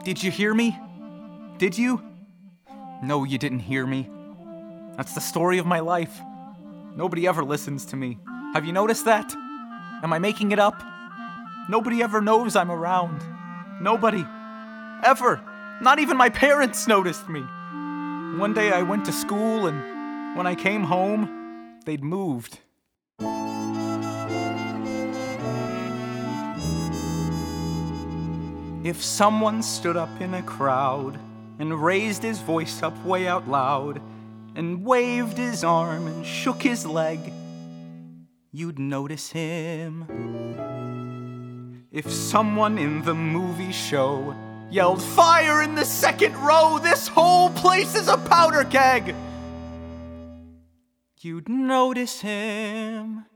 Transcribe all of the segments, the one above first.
Did you hear me? Did you? No, you didn't hear me. That's the story of my life. Nobody ever listens to me. Have you noticed that? Am I making it up? Nobody ever knows I'm around. Nobody. Ever. Not even my parents noticed me. One day I went to school, and when I came home, they'd moved. If someone stood up in a crowd and raised his voice up way out loud and waved his arm and shook his leg, you'd notice him. If someone in the movie show yelled, "Fire in the second row, this whole place is a powder keg," you'd notice him.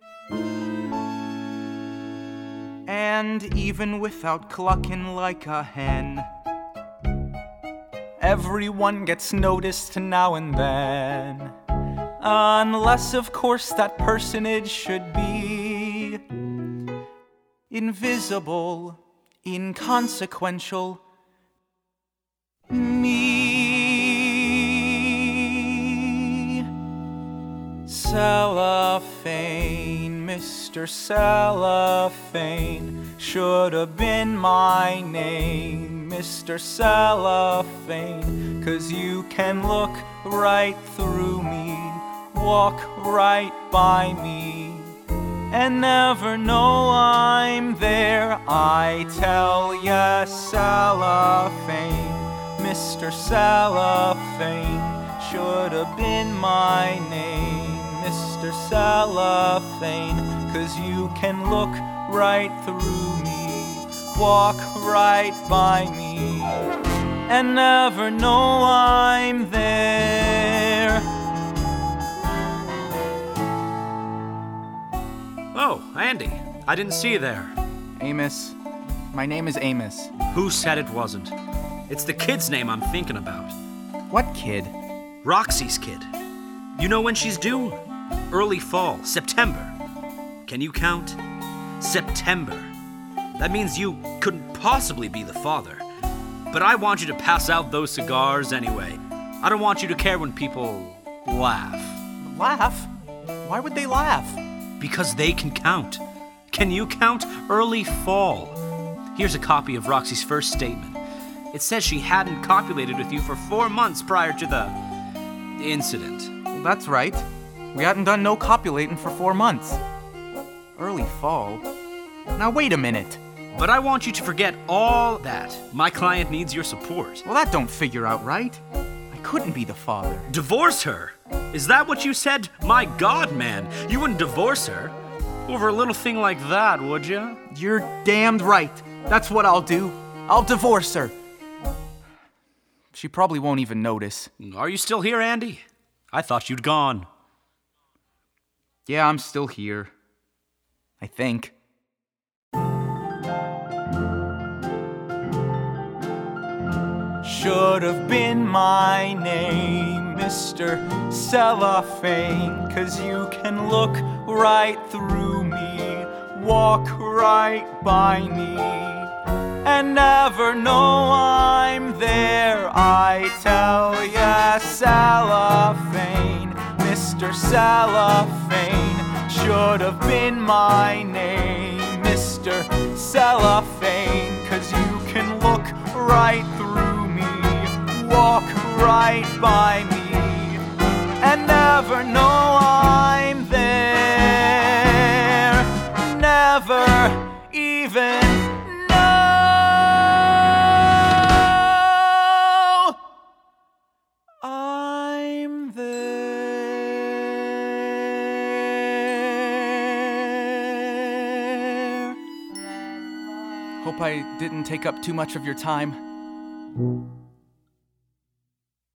And even without clucking like a hen, everyone gets noticed now and then. Unless, of course, that personage should be invisible, inconsequential, me. Cellophane, Mr. Cellophane, should have been my name, Mr. Cellophane, 'cause you can look right through me, walk right by me, and never know I'm there. I tell ya, Cellophane, Mr. Cellophane, should have been my name, Mr. Cellophane, 'cause you can look right through me, walk right by me, and never know I'm there. Oh, Andy, I didn't see you there. Amos. My name is Amos. Who said it wasn't? It's the kid's name I'm thinking about. What kid? Roxy's kid. You know when she's due? Early fall, September. Can you count? September. That means you couldn't possibly be the father. But I want you to pass out those cigars anyway. I don't want you to care when people laugh. Laugh? Why would they laugh? Because they can count. Can you count? Early fall. Here's a copy of Roxy's first statement. It says she hadn't copulated with you for 4 months prior to the incident. Well, that's right. We hadn't done no copulating for 4 months. Early fall? Now wait a minute. But I want you to forget all that. My client needs your support. Well, that don't figure out right. I couldn't be the father. Divorce her? Is that what you said? My God, man, you wouldn't divorce her over a little thing like that, would you? You're damned right. That's what I'll do. I'll divorce her. She probably won't even notice. Are you still here, Andy? I thought you'd gone. Yeah, I'm still here. I think. Should have been my name, Mr. Cellophane, 'cause you can look right through me, walk right by me, and never know I'm there. I tell ya, Cellophane, Mr. Cellophane, should have been my name, Mr. Cellophane, 'cause you can look right through me, walk right by me, and never know I'm there. Never even know I'm there. Hope I didn't take up too much of your time.